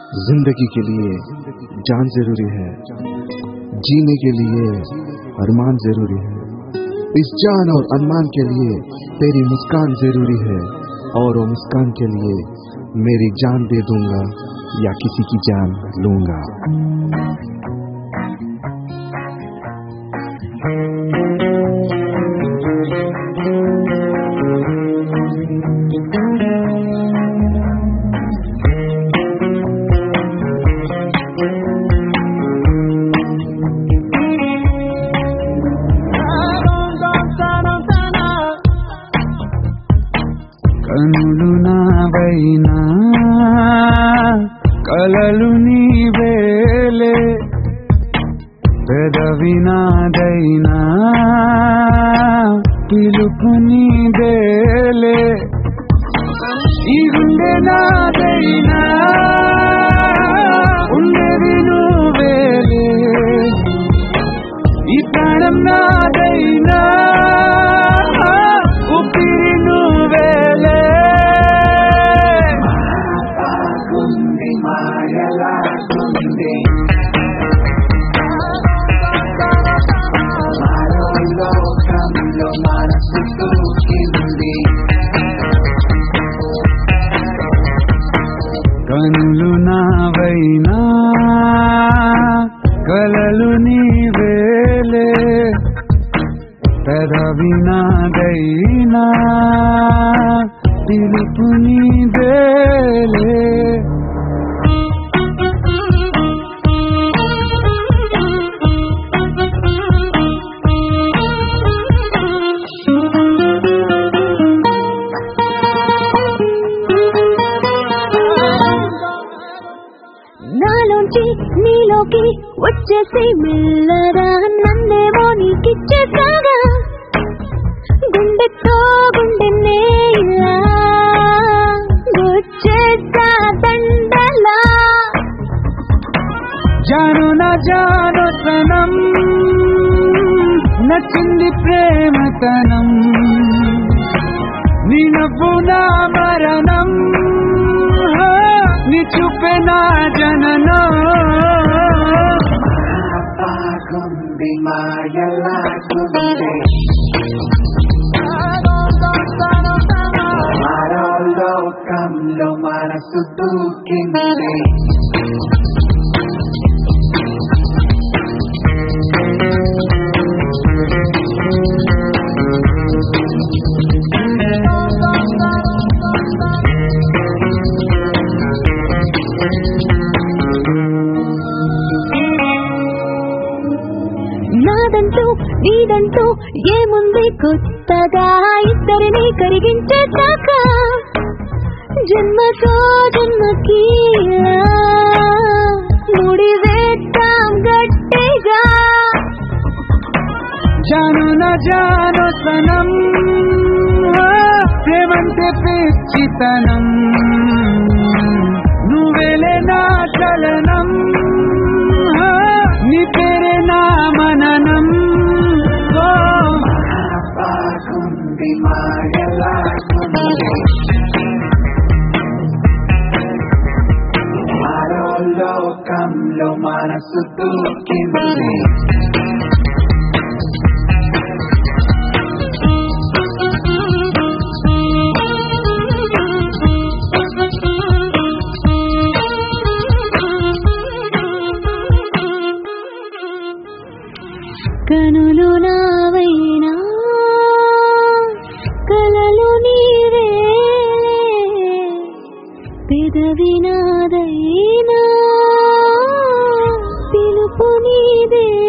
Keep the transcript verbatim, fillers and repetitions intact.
जिंदगी के लिए जान जरूरी है, जीने के लिए अरमान जरूरी है। इस जान और अरमान के लिए तेरी मुस्कान जरूरी है, और वो मुस्कान के लिए मेरी जान दे दूंगा या किसी की जान लूंगा। కనులు నావైనా కలలు నీవేలే, పెదవి నాదైనా పిలుపు నీదేలే, ఈ గుండె నాదైనా ఉండేది నువ్వేలే, ఈ ప్రాణం నాదైనా ఊపిరి నువ్వేలే. మాయలాగుంది మరో లోకంలో మనసు తూకింది, కనులు నావైనా కలలు నీవేలే, పెదవి నాదైనా పిలుపు నీదేలే. నాలోంచి నీలోకి వచ్చేసి మెల్లగా నన్నేమో నీకిచ్చేసాగా, గుండెతో గుండెనే ఇలా గుచ్చేసా దండలా. జాను నా జాను తనం నచ్చింది ప్రేమతనం, నీ నవ్వు నా మరణం, నీ చూపే నా జననం. మాయలాగుంది మాయలాగుంది మరో లోకంలో మనసు దూకింది, నాదంటూ నీదంటూ ఏముంది కొత్తగా, ఇద్దరిని కరిగించేశాక జన్మతో జన్మకి ముడి వేస్తాం గట్టిగా. జాను నా జాను తనం ప్రేమంటే పిచ్చితనం, నువ్వేలే నా చలనం, నీ పేరే నా మననం. మాయలాగుంది మాయలాగుంది మరో లోకంలో మనసు దూకింది, కనులు నావైనా కలలు నీవే, పెదవి నాదైనా పిలుపు నీదే.